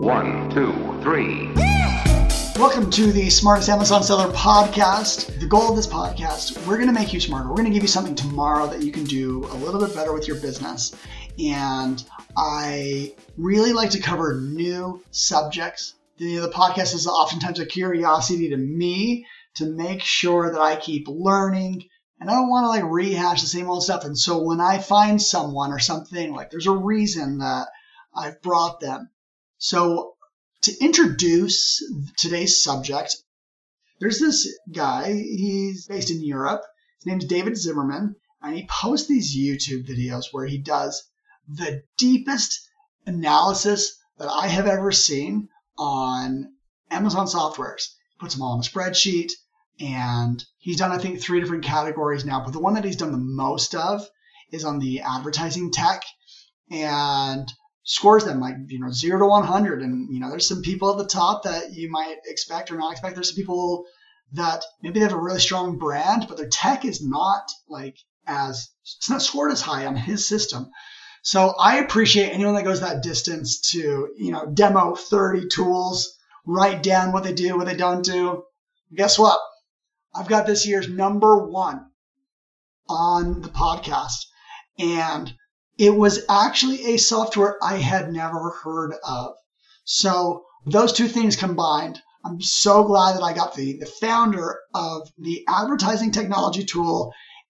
1, 2, 3. Welcome to the Smartest Amazon Seller Podcast. The goal of this podcast, we're going to make you smarter. We're going to give you something tomorrow that you can do a little bit better with your business. And I really like to cover new subjects. The podcast is oftentimes a curiosity to me to make sure that I keep learning. And I don't want to rehash the same old stuff. And so when I find someone or something, there's a reason that I've brought them. So to introduce today's subject, there's this guy. He's based in Europe. His name's David Zimmerman, and he posts these YouTube videos where he does the deepest analysis that I have ever seen on Amazon softwares. He puts them all in a spreadsheet, and he's done, I think, 3 different categories now. But the one that he's done the most of is on the advertising tech, and scores them 0 to 100. And, there's some people at the top that you might expect or not expect. There's some people that maybe they have a really strong brand, but their tech is not it's not scored as high on his system. So I appreciate anyone that goes that distance to, demo 30 tools, write down what they do, what they don't do. Guess what? I've got this year's number 1 on the podcast. And it was actually a software I had never heard of. So those two things combined, I'm so glad that I got the founder of the advertising technology tool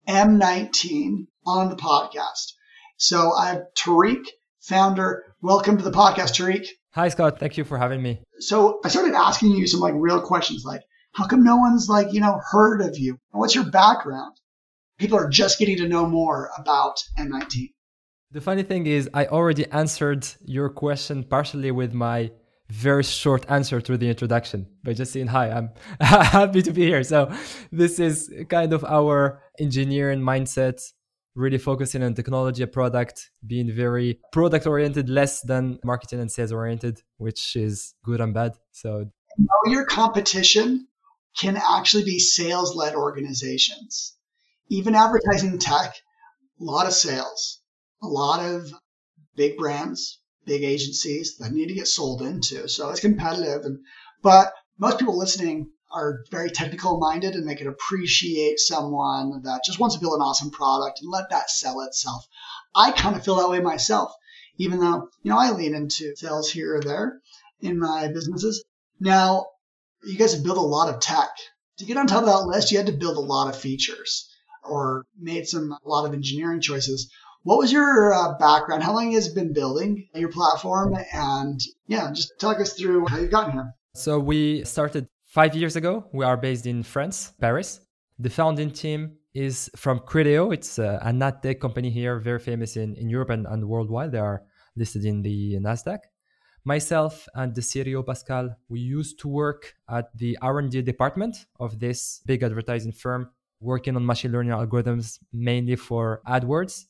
M19 on the podcast. So I have Tariq, founder. Welcome to the podcast, Tariq. Hi, Scott. Thank you for having me. So I started asking you some real questions how come no one's heard of you? What's your background? People are just getting to know more about M19. The funny thing is I already answered your question partially with my very short answer to the introduction by just saying, hi, I'm happy to be here. So this is kind of our engineering mindset, really focusing on technology, a product, being very product oriented, less than marketing and sales oriented, which is good and bad. So your competition can actually be sales led organizations. Even advertising tech, a lot of sales. A lot of big brands, big agencies that need to get sold into. So it's competitive. But most people listening are very technical minded, and they can appreciate someone that just wants to build an awesome product and let that sell itself. I kind of feel that way myself, even though, I lean into sales here or there in my businesses. Now, you guys have built a lot of tech. To get on top of that list, you had to build a lot of features or made a lot of engineering choices. What was your background? How long has it been building your platform? And just talk us through how you've gotten here. So we started 5 years ago. We are based in France, Paris. The founding team is from Criteo. It's an ad tech company here, very famous in Europe and worldwide. They are listed in the NASDAQ. Myself and the CTO, Pascal, we used to work at the R&D department of this big advertising firm, working on machine learning algorithms, mainly for AdWords.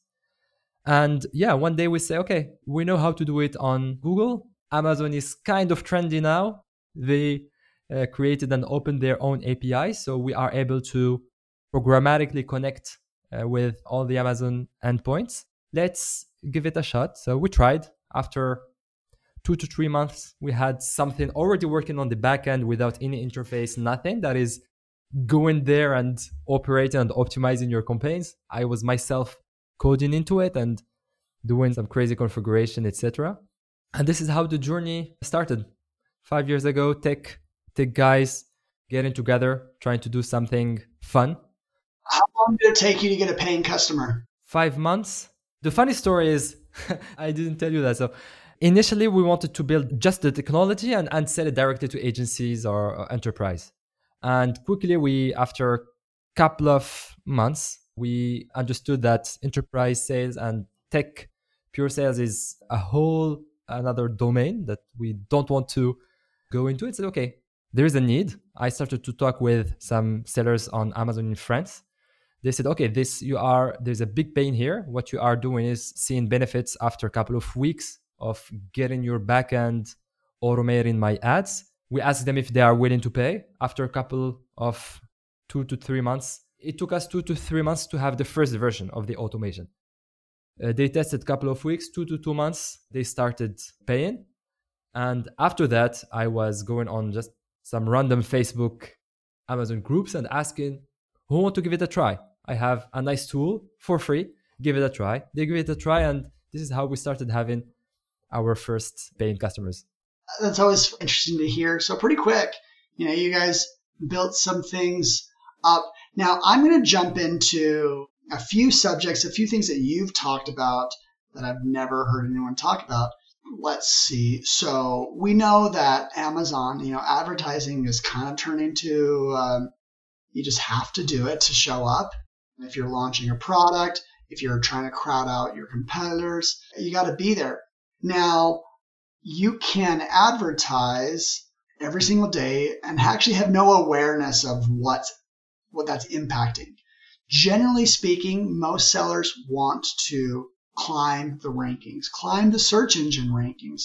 And one day we say, okay, we know how to do it on Google. Amazon is kind of trendy now. They created and opened their own API. So we are able to programmatically connect with all the Amazon endpoints. Let's give it a shot. So we tried. After 2 to 3 months, we had something already working on the back end without any interface, nothing that is going there and operating and optimizing your campaigns. I was myself coding into it and doing some crazy configuration, etc. And this is how the journey started. 5 years ago, tech guys getting together, trying to do something fun. How long did it take you to get a paying customer? 5 months. The funny story is, I didn't tell you that. So initially, we wanted to build just the technology and sell it directly to agencies or enterprise. And quickly, after a couple of months, we understood that enterprise sales and tech pure sales is a whole another domain that we don't want to go into. It's okay, there is a need. I started to talk with some sellers on Amazon in France. They said, okay, there's a big pain here. What you are doing is seeing benefits after a couple of weeks of getting your backend automating my ads. We asked them if they are willing to pay. After a couple of 2 to 3 months, it took us 2 to 3 months to have the first version of the automation. They tested a couple of weeks, 2 to 2 months. They started paying. And after that, I was going on just some random Facebook Amazon groups and asking who want to give it a try. I have a nice tool for free. Give it a try. They give it a try, and this is how we started having our first paying customers. That's always interesting to hear. So pretty quick, you guys built some things up. Now I'm going to jump into a few subjects, a few things that you've talked about that I've never heard anyone talk about. Let's see. So we know that Amazon, advertising is kind of turning to, you just have to do it to show up. If you're launching a product, if you're trying to crowd out your competitors, you got to be there. Now, you can advertise every single day and actually have no awareness of what that's impacting. Generally speaking, most sellers want to climb the rankings, climb the search engine rankings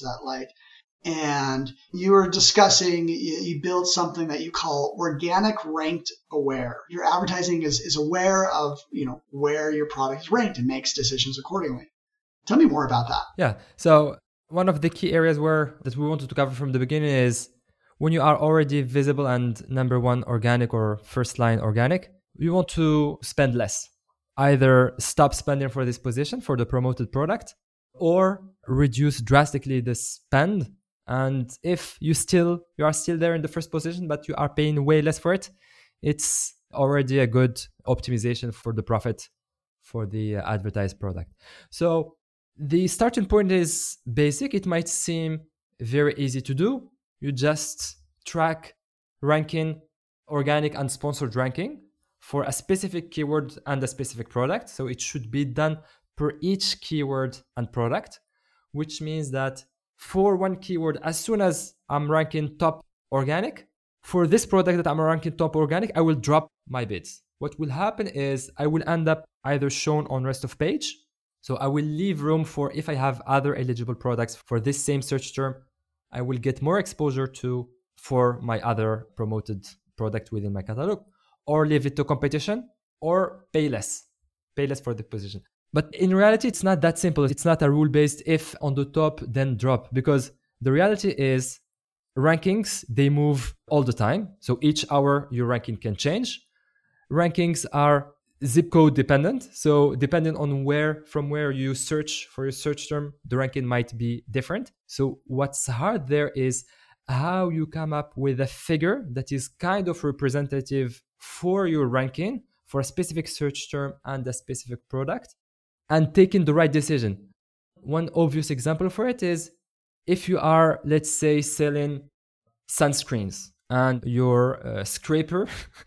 and you were discussing, you build something that you call organic ranked aware. Your advertising is aware of, where your product is ranked and makes decisions accordingly. Tell me more about that. Yeah. So one of the key areas that we wanted to cover from the beginning is when you are already visible and number one organic or first line organic, you want to spend less. Either stop spending for this position for the promoted product or reduce drastically the spend. And if you are still there in the first position, but you are paying way less for it, it's already a good optimization for the profit for the advertised product. So the starting point is basic. It might seem very easy to do. You just track ranking, organic and sponsored ranking for a specific keyword and a specific product. So it should be done per each keyword and product, which means that for one keyword, as soon as I'm ranking top organic, for this product that I'm ranking top organic, I will drop my bids. What will happen is I will end up either shown on rest of page. So I will leave room for, if I have other eligible products for this same search term, I will get more exposure for my other promoted product within my catalog, or leave it to competition, or pay less for the position. But in reality, it's not that simple. It's not a rule-based if on the top, then drop. Because the reality is rankings, they move all the time. So each hour, your ranking can change. Rankings are zip code dependent. So depending on from where you search for your search term, the ranking might be different. So what's hard there is how you come up with a figure that is kind of representative for your ranking for a specific search term and a specific product, and taking the right decision. One obvious example for it is if you are, let's say, selling sunscreens and your scraper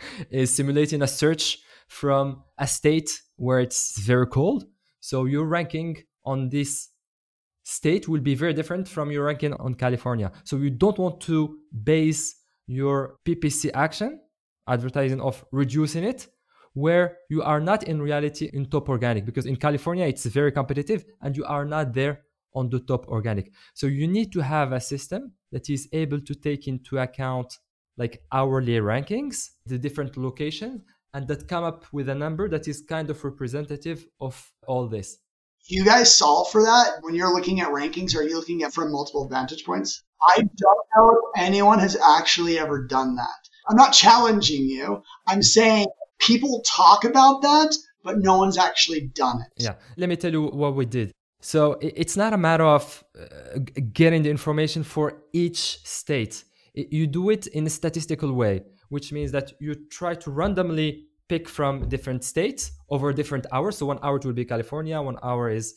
is simulating a search from a state where it's very cold. So your ranking on this state will be very different from your ranking on California. So you don't want to base your PPC action, advertising, of reducing it, where you are not in reality in top organic, because in California it's very competitive and you are not there on the top organic. So you need to have a system that is able to take into account like hourly rankings, the different locations, and that come up with a number that is kind of representative of all this. You guys solve for that when you're looking at rankings? Are you looking at from multiple vantage points? I don't know if anyone has actually ever done that. I'm not challenging you. I'm saying people talk about that, but no one's actually done it. Yeah, let me tell you what we did. So it's not a matter of getting the information for each state. You do it in a statistical way, which means that you try to randomly pick from different states over different hours. So 1 hour it will be California, 1 hour is,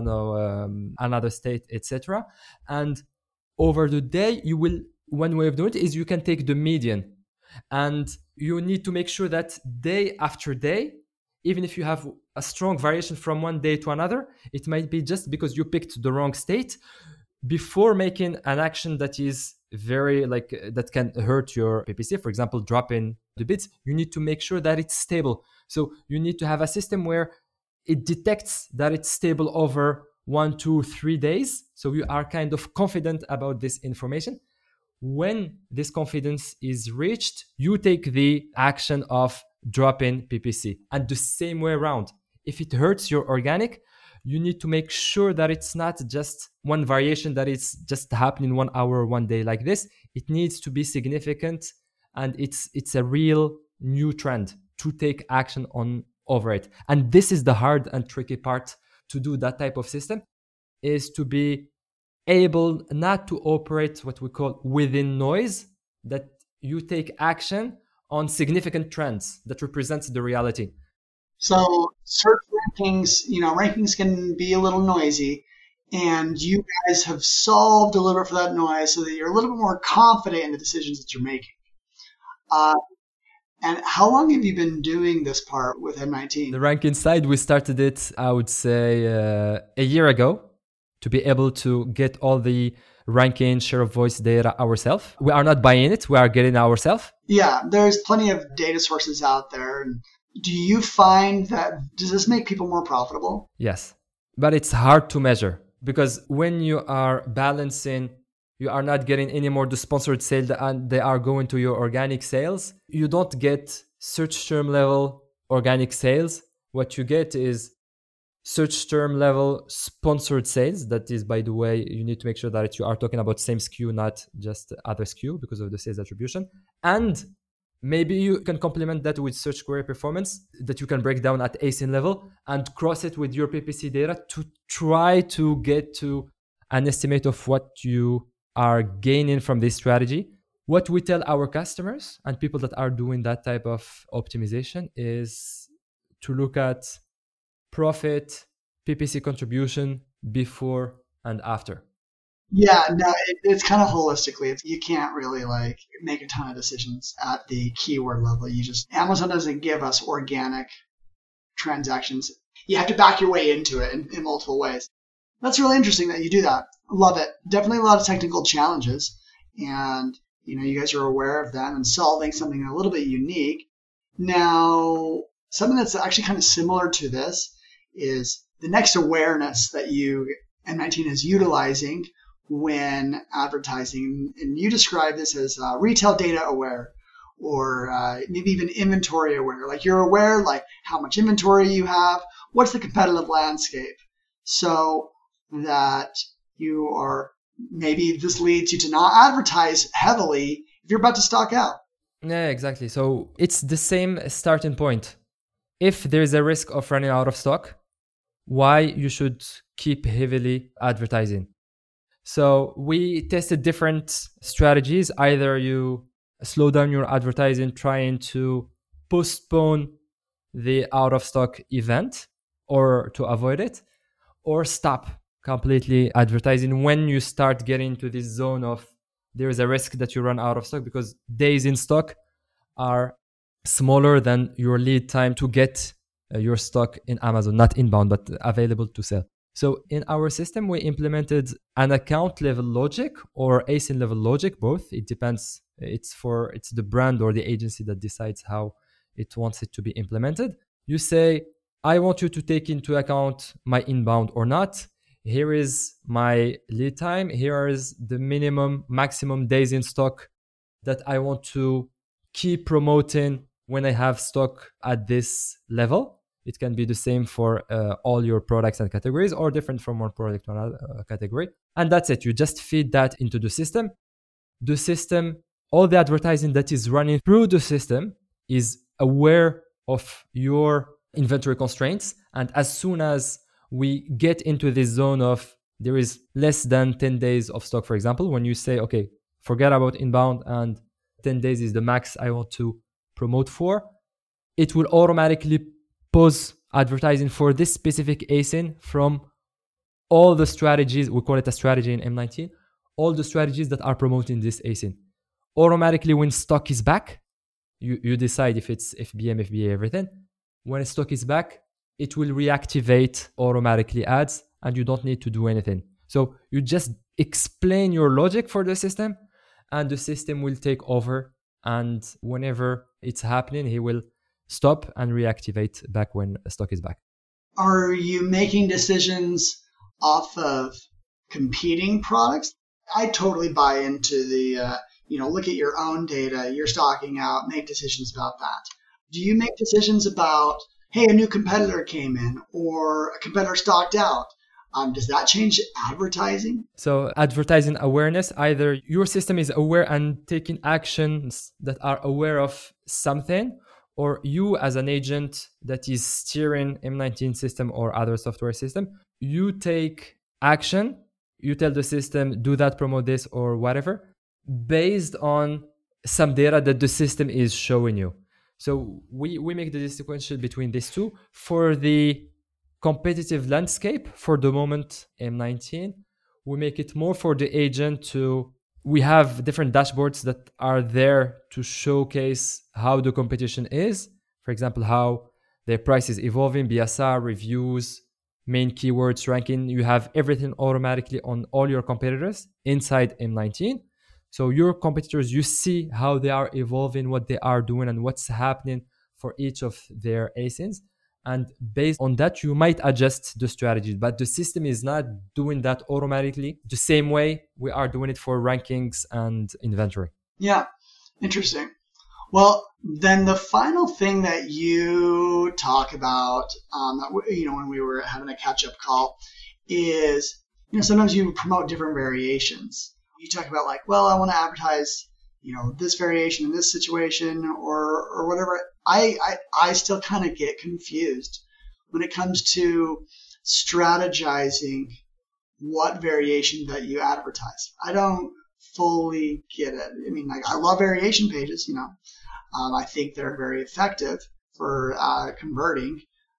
another state, etc. And over the day, one way of doing it is you can take the median. And you need to make sure that day after day, even if you have a strong variation from one day to another, it might be just because you picked the wrong state. Before making an action that is very that can hurt your PPC, for example, dropping the bids, you need to make sure that it's stable. So you need to have a system where it detects that it's stable over 1, 2, 3 days. So you are kind of confident about this information. When this confidence is reached, you take the action of dropping PPC. And the same way around. If it hurts your organic, you need to make sure that it's not just one variation that is just happening 1 hour, 1 day like this. It needs to be significant, and it's a real new trend to take action on over it. And this is the hard and tricky part to do that type of system, is to be able not to operate what we call within noise, that you take action on significant trends that represents the reality. So search rankings can be a little noisy, and you guys have solved a little bit for that noise so that you're a little bit more confident in the decisions that you're making. And how long have you been doing this part with M19? The ranking side, we started it, I would say, a year ago, to be able to get all the ranking, share of voice data ourselves. We are not buying it, we are getting it ourselves. Yeah, there's plenty of data sources out there. And do you find does this make people more profitable? Yes, but it's hard to measure, because when you are balancing, you are not getting any more the sponsored sales and they are going to your organic sales. You don't get search term level organic sales. What you get is search term level sponsored sales. That is, by the way, you need to make sure that you are talking about same SKU, not just other SKU, because of the sales attribution. And maybe you can complement that with search query performance that you can break down at ASIN level and cross it with your PPC data to try to get to an estimate of what you are gaining from this strategy. What we tell our customers and people that are doing that type of optimization is to look at profit, PPC contribution before and after. Yeah, no, it's kind of holistically. You can't really make a ton of decisions at the keyword level. Amazon doesn't give us organic transactions. You have to back your way into it in multiple ways. That's really interesting that you do that. Love it. Definitely a lot of technical challenges, and you guys are aware of them and solving something a little bit unique. Now, something that's actually kind of similar to this is the next awareness that M19 is utilizing when advertising, and you describe this as retail data aware, or maybe even inventory aware. Like you're aware, how much inventory you have, what's the competitive landscape, so that you are, maybe this leads you to not advertise heavily if you're about to stock out. Yeah, exactly. So it's the same starting point. If there's a risk of running out of stock, why you should keep heavily advertising? So we tested different strategies. Either you slow down your advertising, trying to postpone the out of stock event or to avoid it, or stop completely advertising when you start getting to this zone of there is a risk that you run out of stock, because days in stock are smaller than your lead time to get your stock in Amazon, not inbound, but available to sell. So in our system, we implemented an account level logic or ASIN level logic, both. It depends. It's the brand or the agency that decides how it wants it to be implemented. You say, I want you to take into account my inbound or not. Here is my lead time. Here is the maximum days in stock that I want to keep promoting when I have stock at this level. It can be the same for all your products and categories, or different from one product to another category. And that's it. You just feed that into the system. The system, all the advertising that is running through the system is aware of your inventory constraints. And as soon as we get into this zone of there is less than 10 days of stock, for example, when you say, okay, forget about inbound and 10 days is the max I want to promote for, it will automatically pause advertising for this specific ASIN from all the strategies. We call it a strategy in M19, all the strategies that are promoting this ASIN. Automatically, when stock is back, you decide if it's FBM, FBA, everything. When stock is back, it will reactivate automatically ads and you don't need to do anything. So you just explain your logic for the system and the system will take over. And whenever it's happening, he will stop and reactivate back when stock is back. Are you making decisions off of competing products? I totally buy into the, look at your own data, you're stocking out, make decisions about that. Do you make decisions about hey, a new competitor came in or a competitor stocked out, does that change advertising? So advertising awareness, either your system is aware and taking actions that are aware of something, or you as an agent that is steering M19 system or other software system, you take action, you tell the system, do that, promote this or whatever, based on some data that the system is showing you. So we make the distinction between these two. For the competitive landscape, for the moment, M19, we make it more for the agent to, we have different dashboards that are there to showcase how the competition is. For example, how their price is evolving, BSR, reviews, main keywords, ranking. You have everything automatically on all your competitors inside M19. So your competitors, you see how they are evolving, what they are doing, and what's happening for each of their ASINs. And based on that, you might adjust the strategy, but the system is not doing that automatically the same way we are doing it for rankings and inventory. Yeah, interesting. Well, then the final thing that you talk about, when we were having a catch-up call, is sometimes you promote different variations. You talk about like, well, I want to advertise this variation in this situation or whatever. I still kind of get confused when it comes to strategizing what variation that you advertise. I don't fully get it. I mean, like, I love variation pages, I think they're very effective for converting.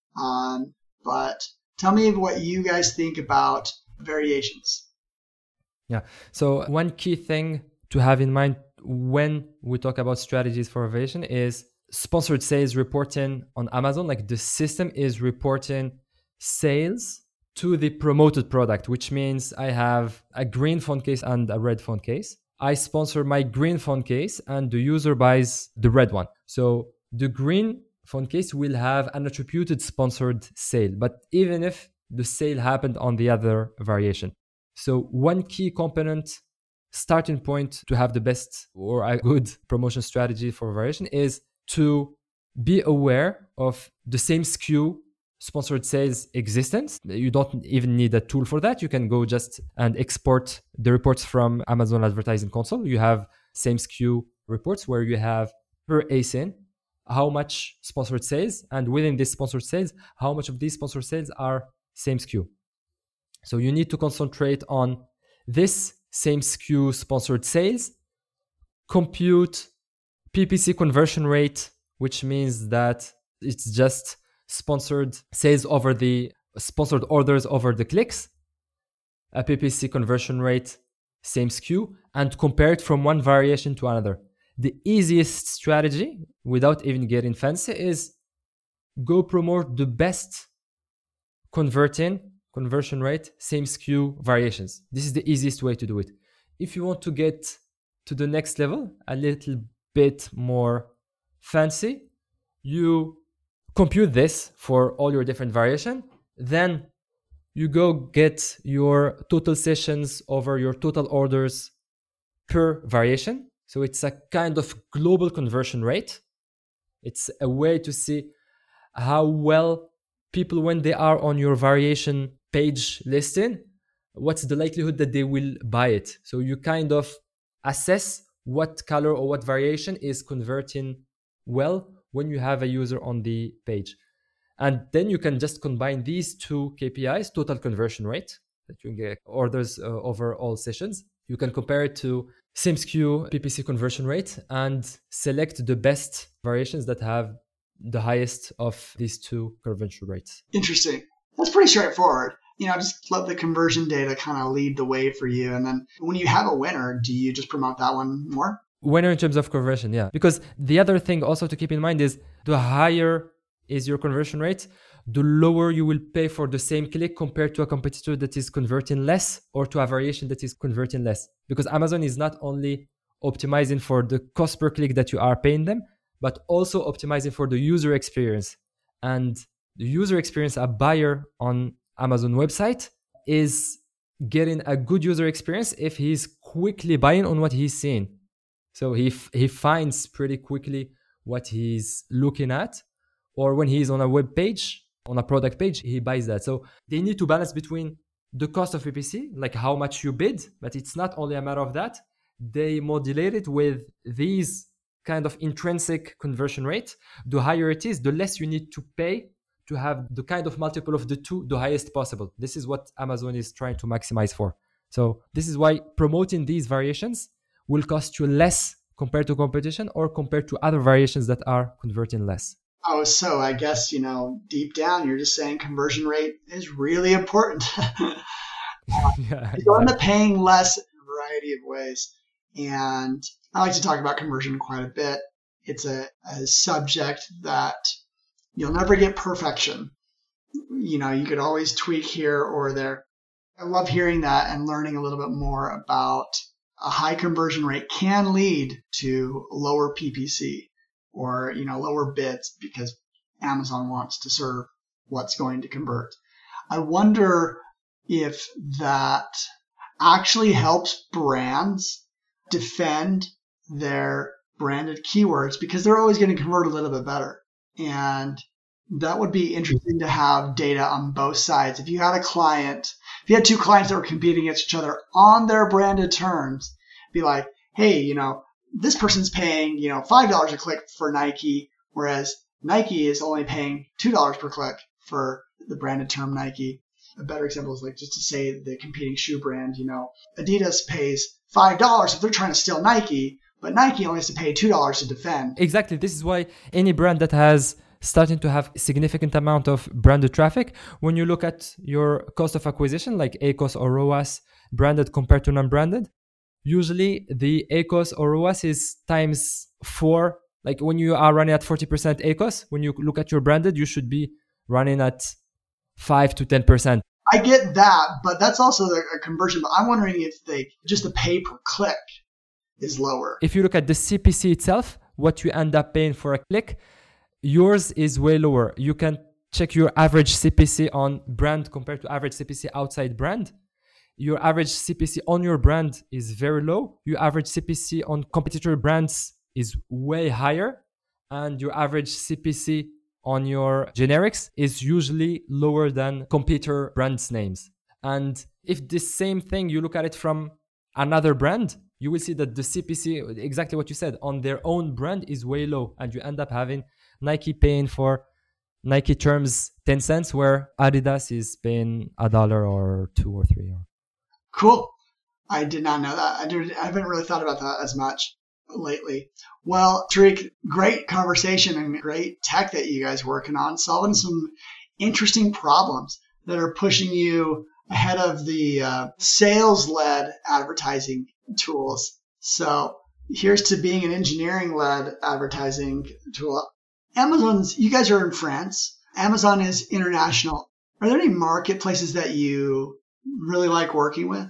But tell me what you guys think about variations. Yeah. So one key thing to have in mind when we talk about strategies for variation is sponsored sales reporting on Amazon. Like, the system is reporting sales to the promoted product, which means I have a green phone case and a red phone case. I sponsor my green phone case and the user buys the red one. So the green phone case will have an attributed sponsored sale, but even if the sale happened on the other variation. So one key component, starting point to have the best or a good promotion strategy for variation is to be aware of the same SKU sponsored sales existence. You don't even need a tool for that. You can go just and export the reports from Amazon Advertising Console. You have same SKU reports where you have per ASIN how much sponsored sales, and within this sponsored sales, how much of these sponsored sales are same SKU. So you need to concentrate on this same SKU sponsored sales, compute PPC conversion rate, which means that it's just sponsored sales over the sponsored orders over the clicks, a PPC conversion rate, same SKU, and compare it from one variation to another. The easiest strategy, without even getting fancy, is go promote the best conversion rate, same SKU variations. This is the easiest way to do it. If you want to get to the next level, a little bit more fancy, you compute this for all your different variation. Then you go get your total sessions over your total orders per variation. So it's a kind of global conversion rate. It's a way to see how well people, when they are on your variation page listing, what's the likelihood that they will buy it. So you kind of assess what color or what variation is converting well when you have a user on the page. And then you can just combine these two KPIs, total conversion rate, that you get orders over all sessions. You can compare it to same SKU PPC conversion rate and select the best variations that have the highest of these two conversion rates. Interesting. That's pretty straightforward. Just let the conversion data kind of lead the way for you. And then when you have a winner, do you just promote that one more? Winner in terms of conversion, yeah. Because the other thing also to keep in mind is the higher is your conversion rate, the lower you will pay for the same click compared to a competitor that is converting less or to a variation that is converting less. Because Amazon is not only optimizing for the cost per click that you are paying them, but also optimizing for the user experience. And the user experience, a buyer on Amazon website is getting a good user experience if he's quickly buying on what he's seeing. So he finds pretty quickly what he's looking at, or when he's on a web page, on a product page, he buys that. So they need to balance between the cost of PPC, like how much you bid, but it's not only a matter of that. They modulate it with these kind of intrinsic conversion rate. The higher it is, the less you need to pay to have the kind of multiple of the two, the highest possible. This is what Amazon is trying to maximize for. So this is why promoting these variations will cost you less compared to competition or compared to other variations that are converting less. Oh, so I guess, deep down, you're just saying conversion rate is really important. Yeah, You're going to paying less in a variety of ways. And I like to talk about conversion quite a bit. It's a subject that you'll never get perfection. You could always tweak here or there. I love hearing that and learning a little bit more about a high conversion rate can lead to lower PPC or, lower bids because Amazon wants to serve what's going to convert. I wonder if that actually helps brands defend their branded keywords because they're always going to convert a little bit better. And that would be interesting to have data on both sides. If you had two clients that were competing against each other on their branded terms, be like, hey, this person's paying, $5 a click for Nike, whereas Nike is only paying $2 per click for the branded term Nike. A better example is like just to say the competing shoe brand, Adidas pays $5 if they're trying to steal Nike, but Nike only has to pay $2 to defend. Exactly. This is why any brand that has starting to have significant amount of branded traffic, when you look at your cost of acquisition, like ACoS or ROAS, branded compared to non-branded, usually the ACoS or ROAS is times 4. Like when you are running at 40% ACoS, when you look at your branded, you should be running at 5 to 10%. I get that, but that's also a conversion. But I'm wondering if just the pay per click is lower. If you look at the CPC itself, what you end up paying for a click, yours is way lower. You can check your average CPC on brand compared to average CPC outside brand. Your average CPC on your brand is very low. Your average CPC on competitor brands is way higher. And your average CPC on your generics is usually lower than competitor brands' names. And if the same thing, you look at it from another brand, you will see that the CPC, exactly what you said, on their own brand is way low. And you end up having Nike paying for Nike terms 10 cents, where Adidas is paying $1 or $2 or $3. Cool. I did not know that. I haven't really thought about that as much lately. Well, Tariq, great conversation and great tech that you guys are working on, solving some interesting problems that are pushing you ahead of the sales-led advertising tools. So here's to being an engineering-led advertising tool. You guys are in France. Amazon is international. Are there any marketplaces that you really like working with?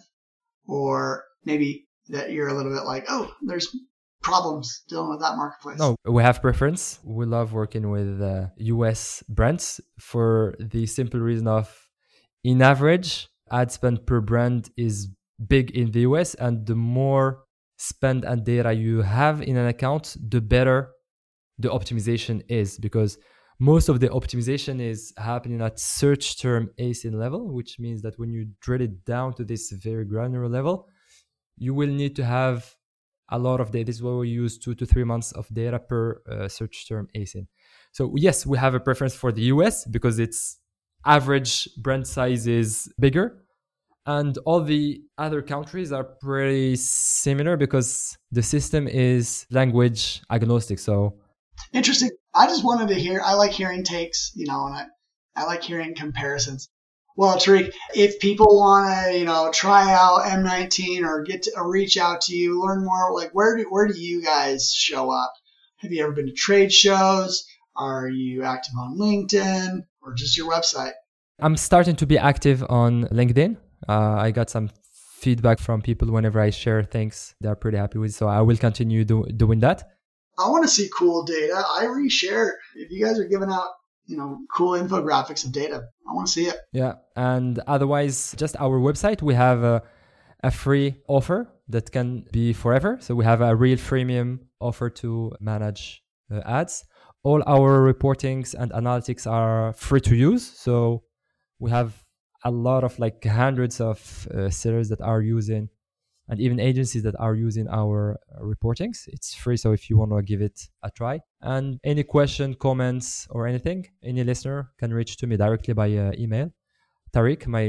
Or maybe that you're a little bit like, oh, there's problems dealing with that marketplace? No, we have preference. We love working with US brands for the simple reason of, in average, ad spend per brand is big in the US, and the more spend and data you have in an account, the better the optimization is, because most of the optimization is happening at search term ASIN level, which means that when you drill it down to this very granular level, you will need to have a lot of data. This is why we use 2 to 3 months of data per search term ASIN. So yes, we have a preference for the US because its average brand size is bigger. And all the other countries are pretty similar because the system is language agnostic. So interesting. I just wanted to hear, I like hearing takes, and I like hearing comparisons. Well, Tariq, if people want to, try out M19 or reach out to you, learn more, like where do you guys show up? Have you ever been to trade shows? Are you active on LinkedIn or just your website? I'm starting to be active on LinkedIn. I got some feedback from people whenever I share things they're pretty happy with. So I will continue doing that. I want to see cool data. I reshare. If you guys are giving out, cool infographics of data, I want to see it. Yeah. And otherwise, just our website, we have a free offer that can be forever. So we have a real freemium offer to manage ads, All our reportings and analytics are free to use. So we have a lot of like hundreds of sellers that are using, and even agencies that are using our reportings. It's free. So if you want to give it a try, and any question, comments, or anything, any listener can reach to me directly by email. Tariq, my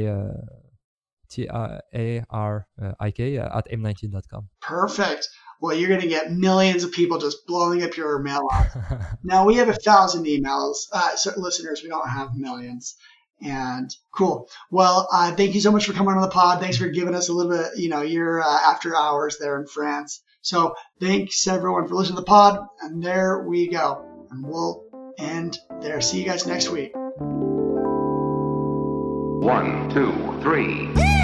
TARIK at m19.com. Perfect. Well, you're going to get millions of people just blowing up your mailbox. Now, we have 1,000 emails. So listeners, we don't have millions. And cool. Well, thank you so much for coming on the pod. Thanks for giving us a little bit, your after hours there in France. So thanks everyone for listening to the pod. And there we go. And we'll end there. See you guys next week. 1, 2, 3.